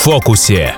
фокусе.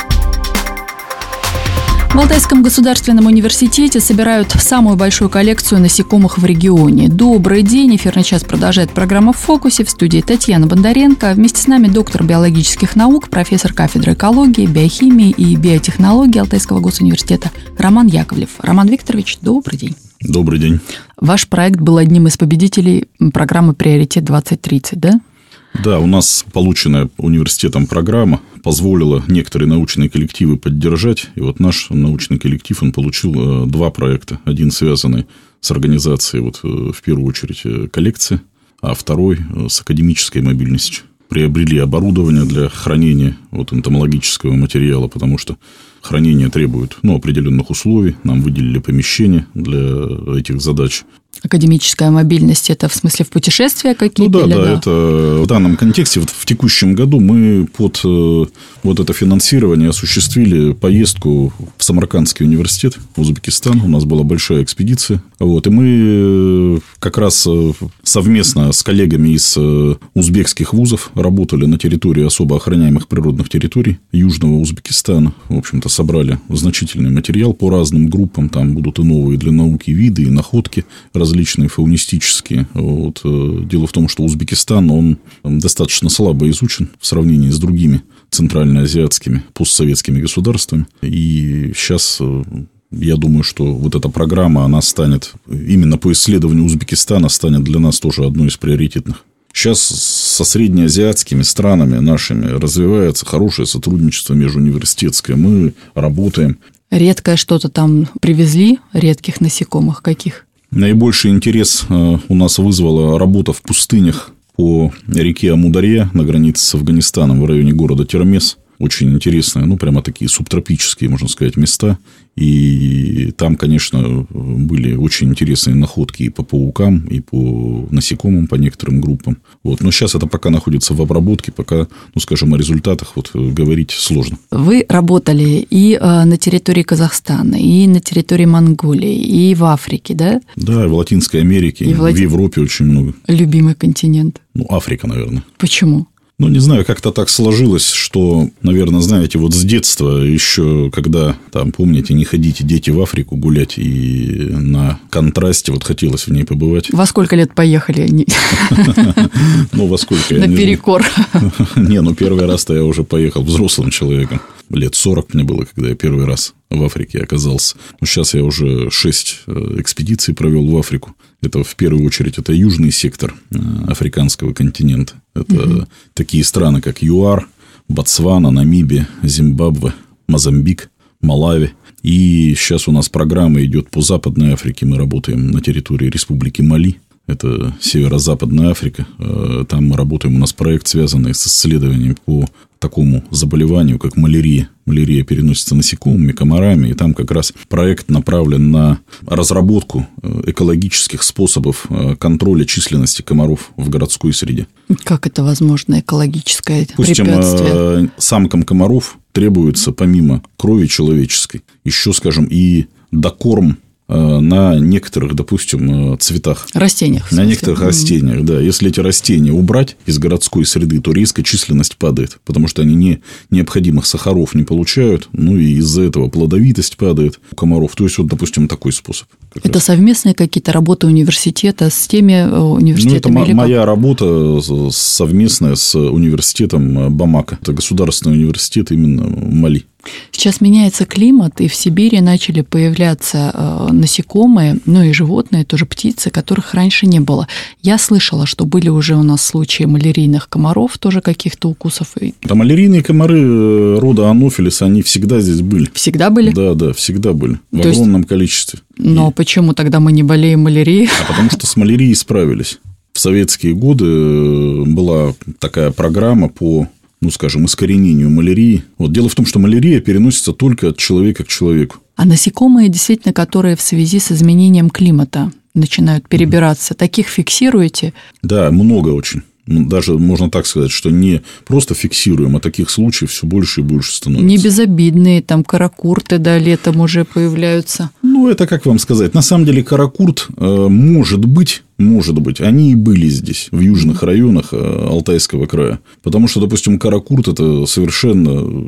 В Алтайском государственном университете собирают самую большую коллекцию насекомых в регионе. Добрый день. Эфирный час продолжает программа «В фокусе». В студии Татьяна Бондаренко. Вместе с нами доктор биологических наук, профессор кафедры экологии, биохимии и биотехнологии Алтайского госуниверситета Роман Яковлев. Роман Викторович, добрый день. Добрый день. Ваш проект был одним из победителей программы «Приоритет-2030», да? Да, у нас полученная университетом программа позволила некоторые научные коллективы поддержать. И вот наш научный коллектив, он получил два проекта. Один связанный с организацией, в первую очередь, коллекции, а второй с академической мобильностью. Приобрели оборудование для хранения энтомологического материала, потому что хранение требует определенных условий. Нам выделили помещение для этих задач. Академическая мобильность – это в смысле в путешествия какие-то? Да, это в данном контексте. В текущем году мы под это финансирование осуществили поездку в Самаркандский университет, в Узбекистан. У нас была большая экспедиция. И мы как раз совместно с коллегами из узбекских вузов работали на территории особо охраняемых природных территорий Южного Узбекистана. В общем-то, собрали значительный материал по разным группам. Там будут и новые для науки виды, и находки различные фаунистические. Дело в том, что Узбекистан, он достаточно слабо изучен в сравнении с другими центральноазиатскими постсоветскими государствами. И сейчас я думаю, что эта программа, она станет, именно по исследованию Узбекистана, станет для нас тоже одной из приоритетных. Сейчас со среднеазиатскими странами нашими развивается хорошее сотрудничество межуниверситетское. Мы работаем. Редкое что-то там привезли, редких насекомых каких? Наибольший интерес у нас вызвала работа в пустынях по реке Амударья на границе с Афганистаном в районе города Термез. Очень интересные, прямо такие субтропические, можно сказать, места. И там, конечно, были очень интересные находки и по паукам, и по насекомым, по некоторым группам. Но сейчас это пока находится в обработке, пока, о результатах говорить сложно. Вы работали и на территории Казахстана, и на территории Монголии, и в Африке, да? Да, и в Латинской Америке, и в Европе очень много. Любимый континент? Африка, наверное. Почему? Не знаю, как-то так сложилось, что, наверное, знаете, с детства еще, когда, помните, не ходите дети в Африку гулять, и на контрасте хотелось в ней побывать. Во сколько лет поехали? Во сколько? Наперекор. Первый раз-то я уже поехал взрослым человеком. Лет 40 мне было, когда я первый раз в Африке оказался. Сейчас я уже 6 экспедиций провел в Африку. Это, в первую очередь, это южный сектор африканского континента. Это такие страны, как ЮАР, Ботсвана, Намибия, Зимбабве, Мозамбик, Малави. И сейчас у нас программа идет по Западной Африке. Мы работаем на территории Республики Мали. Это Северо-Западная Африка. Там мы работаем, у нас проект, связанный с исследованием по такому заболеванию, как малярия. Малярия переносится насекомыми, комарами. И там как раз проект направлен на разработку экологических способов контроля численности комаров в городской среде. Как это возможно, экологическое препятствие? Допустим, самкам комаров требуется, помимо крови человеческой, еще, и докорм на некоторых, допустим, цветах. Растениях. На некоторых растениях, да. Если эти растения убрать из городской среды, то резко численность падает, потому что они необходимых сахаров не получают, и из-за этого плодовитость падает у комаров. То есть, допустим, такой способ. Это совместные какие-то работы университета с теми университетами? Это моя работа совместная с университетом Бамака. Это государственный университет именно Мали. Сейчас меняется климат, и в Сибири начали появляться насекомые, и животные, тоже птицы, которых раньше не было. Я слышала, что были уже у нас случаи малярийных комаров, тоже каких-то укусов. Малярийные комары рода Анофилис, они всегда здесь были. Всегда были? Да, всегда были. В огромном количестве. Но почему тогда мы не болеем малярией? Потому что с малярией справились. В советские годы была такая программа по искоренению малярии. Дело в том, что малярия переносится только от человека к человеку. А насекомые, действительно, которые в связи с изменением климата начинают перебираться, таких фиксируете? Да, много очень. Даже можно так сказать, что не просто фиксируем, а таких случаев все больше и больше становится. Не безобидные, каракурты, летом уже появляются. Это как вам сказать. На самом деле, каракурт, может быть, они и были здесь, в южных районах Алтайского края. Потому что, допустим, каракурт – это совершенно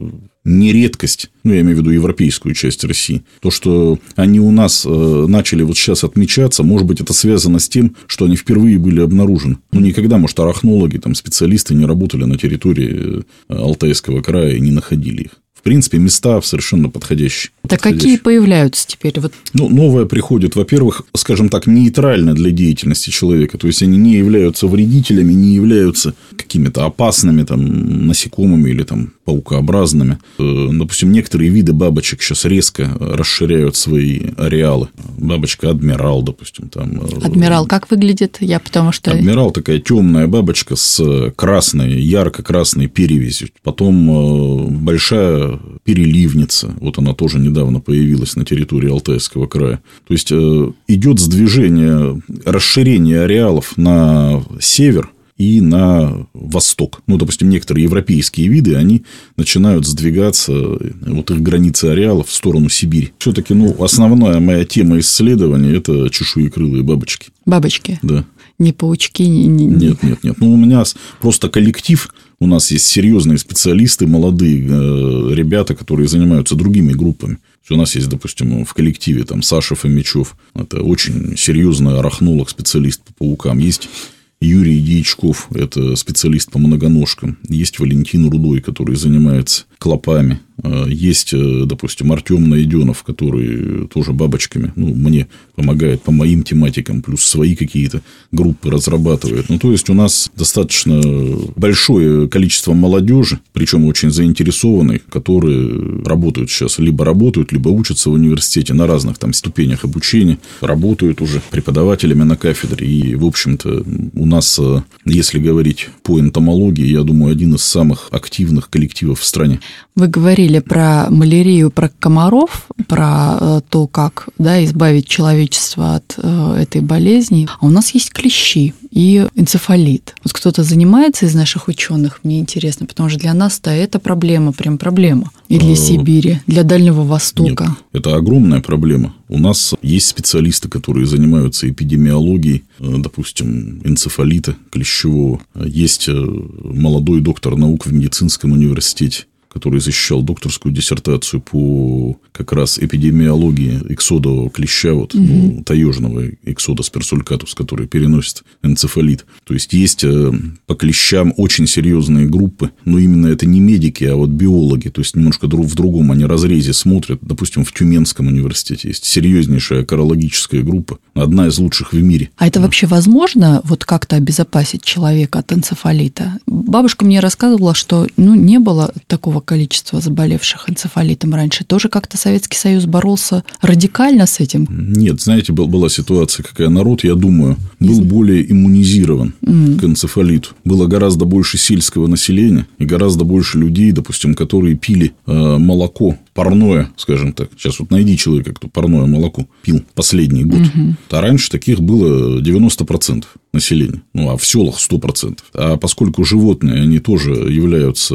не редкость, я имею в виду европейскую часть России, то, что они у нас начали вот сейчас отмечаться, может быть, это связано с тем, что они впервые были обнаружены. Никогда, может, арахнологи, специалисты не работали на территории Алтайского края и не находили их. В принципе, места совершенно подходящие. Так какие появляются теперь? Новое приходит, во-первых, скажем так, нейтрально для деятельности человека. То есть, они не являются вредителями, не являются какими-то опасными насекомыми или паукообразными. Допустим, некоторые виды бабочек сейчас резко расширяют свои ареалы. Бабочка адмирал, допустим. Адмирал как выглядит? Адмирал такая темная бабочка с красной, ярко-красной перевязью. Потом большая переливница. Вот она тоже недавно появилась на территории Алтайского края. То есть, идет сдвижение, расширение ареалов на север и на восток. Допустим, некоторые европейские виды, они начинают сдвигаться, их границы ареалов в сторону Сибири. Все-таки, основная моя тема исследования – это чешуекрылые бабочки. Бабочки? Да. Не паучки? Нет. У меня просто коллектив. У нас есть серьезные специалисты, молодые ребята, которые занимаются другими группами. У нас есть, допустим, в коллективе Саша Фомичев. Это очень серьезный арахнолог, специалист по паукам. Есть Юрий Дьячков, это специалист по многоножкам. Есть Валентин Рудой, который занимается клопами. Есть, допустим, Артем Найденов, который тоже бабочками, мне помогает по моим тематикам, плюс свои какие-то группы разрабатывает. То есть, у нас достаточно большое количество молодежи, причем очень заинтересованной, которые работают сейчас, либо учатся в университете на разных ступенях обучения, работают уже преподавателями на кафедре. И, в общем-то, у нас, если говорить по энтомологии, я думаю, один из самых активных коллективов в стране. Вы говорили про малярию, про комаров, про то, как избавить человечество от этой болезни. А у нас есть клещи и энцефалит. Кто-то занимается из наших ученых, мне интересно, потому что для нас-то это проблема, прям проблема. И для Сибири, для Дальнего Востока. Нет, это огромная проблема. У нас есть специалисты, которые занимаются эпидемиологией, допустим, энцефалита клещевого. Есть молодой доктор наук в медицинском университете, который защищал докторскую диссертацию по как раз эпидемиологии иксодового клеща, таежного иксодос персулькатус, который переносит энцефалит. То есть, есть по клещам очень серьезные группы, но именно это не медики, а биологи. То есть, немножко в другом они разрезе смотрят. Допустим, в Тюменском университете есть серьезнейшая кораллогическая группа, одна из лучших в мире. А это вообще возможно как-то обезопасить человека от энцефалита? Бабушка мне рассказывала, что не было такого количества заболевших энцефалитом раньше. Тоже как-то Советский Союз боролся радикально с этим? Нет, знаете, была ситуация, какая народ, я думаю, был более иммунизирован к энцефалиту. Было гораздо больше сельского населения и гораздо больше людей, допустим, которые пили молоко парное, скажем так. Сейчас найди человека, кто парное молоко пил последний год. А раньше таких было 90% населения. А в селах 100%. А поскольку животные, они тоже являются,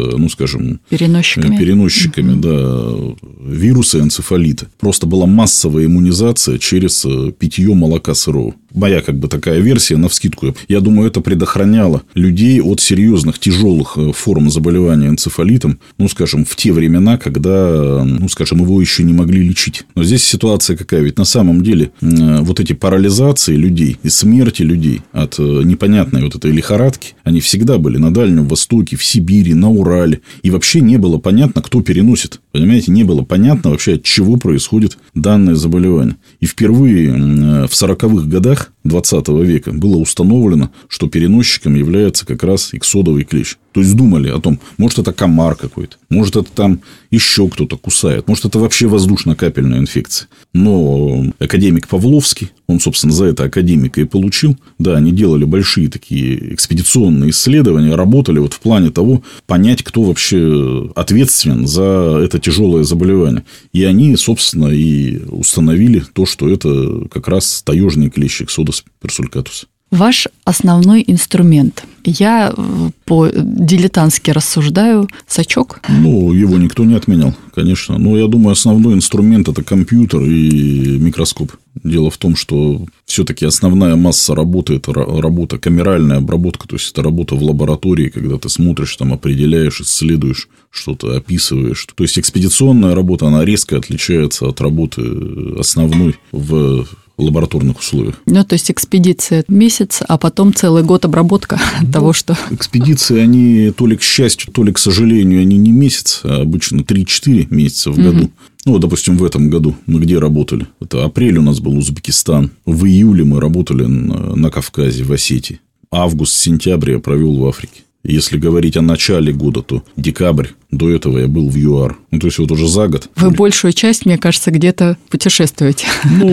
переносчиками вируса энцефалита. Просто была массовая иммунизация через питье молока сырого. Моя такая версия, навскидку. Я думаю, это предохраняло людей от серьезных, тяжелых форм заболевания энцефалитом, в те времена, когда, его еще не могли лечить. Но здесь ситуация какая? Ведь на самом деле эти парализации людей и смерти людей от непонятной этой лихорадки, они всегда были на Дальнем Востоке, в Сибири, на Урале. И вообще не было понятно, кто переносит. Понимаете, не было понятно вообще, от чего происходит данное заболевание. И впервые в 40-х годах 20 века было установлено, что переносчиком является как раз иксодовый клещ. То есть, думали о том, может, это комар какой-то, может, это еще кто-то кусает, может, это вообще воздушно-капельная инфекция. Но академик Павловский, он, собственно, за это академика и получил. Да, они делали большие такие экспедиционные исследования, работали в плане того, понять, кто вообще ответственен за это тяжелое заболевание. И они, собственно, и установили то, что это как раз таежный клещ иксодос персулькатус. Ваш основной инструмент Я по-дилетантски рассуждаю. Сачок? Его никто не отменял, конечно. Но я думаю, основной инструмент – это компьютер и микроскоп. Дело в том, что все-таки основная масса работы – это работа, камеральная обработка, то есть это работа в лаборатории, когда ты смотришь, там, определяешь, исследуешь, что-то описываешь. То есть экспедиционная работа, она резко отличается от работы основной в лабораторных условиях. То есть экспедиция месяц, а потом целый год обработка того, что... Экспедиции, они то ли к счастью, то ли к сожалению, они не месяц, а обычно 3-4 месяца в году. Допустим, в этом году мы где работали? Это апрель у нас был Узбекистан. В июле мы работали на Кавказе, в Осетии. Август-сентябрь я провел в Африке. Если говорить о начале года, то декабрь, до этого я был в ЮАР. То есть, уже за год. Вы большую часть, мне кажется, где-то путешествуете.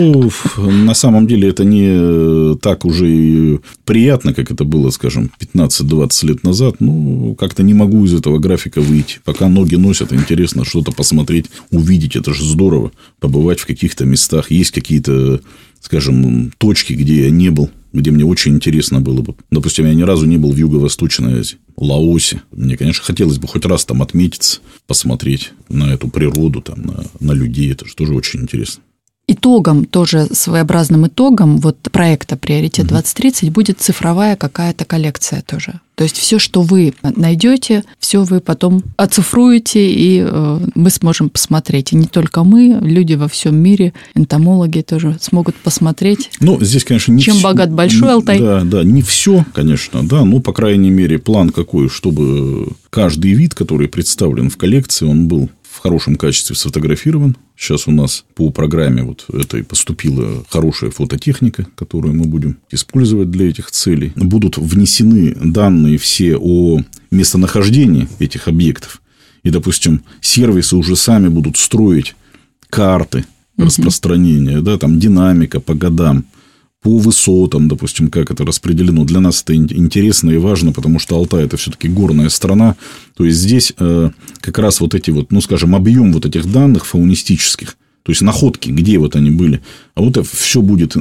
На самом деле, это не так уже и приятно, как это было, скажем, 15-20 лет назад. Как-то не могу из этого графика выйти. Пока ноги носят, интересно что-то посмотреть, увидеть. Это же здорово. Побывать в каких-то местах. Есть какие-то, скажем, точки, где я не был, где мне очень интересно было бы. Допустим, я ни разу не был в Юго-Восточной Азии, Лаосе. Мне, конечно, хотелось бы хоть раз там отметиться, посмотреть на эту природу, там, на людей. Это же тоже очень интересно. Итогом, тоже своеобразным итогом проекта «Приоритет-2030» будет цифровая какая-то коллекция тоже. То есть все, что вы найдете, все вы потом оцифруете, и мы сможем посмотреть. И не только мы, люди во всем мире, энтомологи тоже смогут посмотреть. Здесь, конечно, не чем все, богат Большой Алтай. Да, не все, конечно, да, но, по крайней мере, план какой, чтобы каждый вид, который представлен в коллекции, он был в хорошем качестве сфотографирован. Сейчас у нас по программе этой поступила хорошая фототехника, которую мы будем использовать для этих целей. Будут внесены данные все о местонахождении этих объектов. И, допустим, сервисы уже сами будут строить карты распространения, там динамика по годам, по высотам, допустим, как это распределено. Для нас это интересно и важно, потому что Алтай – это все-таки горная страна. То есть, здесь как раз эти, скажем, объем этих данных фаунистических, то есть, находки, где они были. А это все будет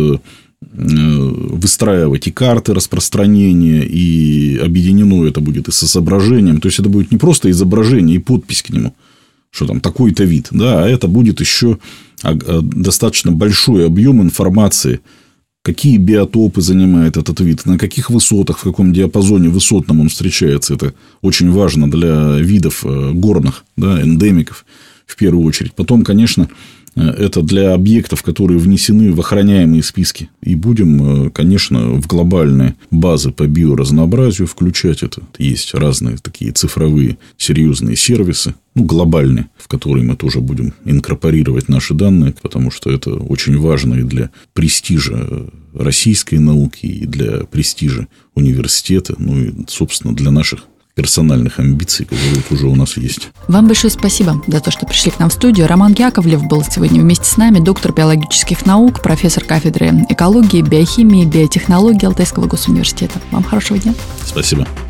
выстраивать и карты распространения, и объединено это будет и с изображением. То есть, это будет не просто изображение и подпись к нему, что там такой-то вид, да, а это будет еще достаточно большой объем информации, какие биотопы занимает этот вид, на каких высотах, в каком диапазоне высотном он встречается. Это очень важно для видов горных, да, эндемиков в первую очередь. Потом, конечно, это для объектов, которые внесены в охраняемые списки. И будем, конечно, в глобальные базы по биоразнообразию включать это. Есть разные такие цифровые серьезные сервисы, глобальные, в которые мы тоже будем инкорпорировать наши данные, потому что это очень важно и для престижа российской науки, и для престижа университета, и, собственно, для наших персональных амбиций, которые уже у нас есть. Вам большое спасибо за то, что пришли к нам в студию. Роман Яковлев был сегодня вместе с нами, доктор биологических наук, профессор кафедры экологии, биохимии, биотехнологии Алтайского госуниверситета. Вам хорошего дня. Спасибо.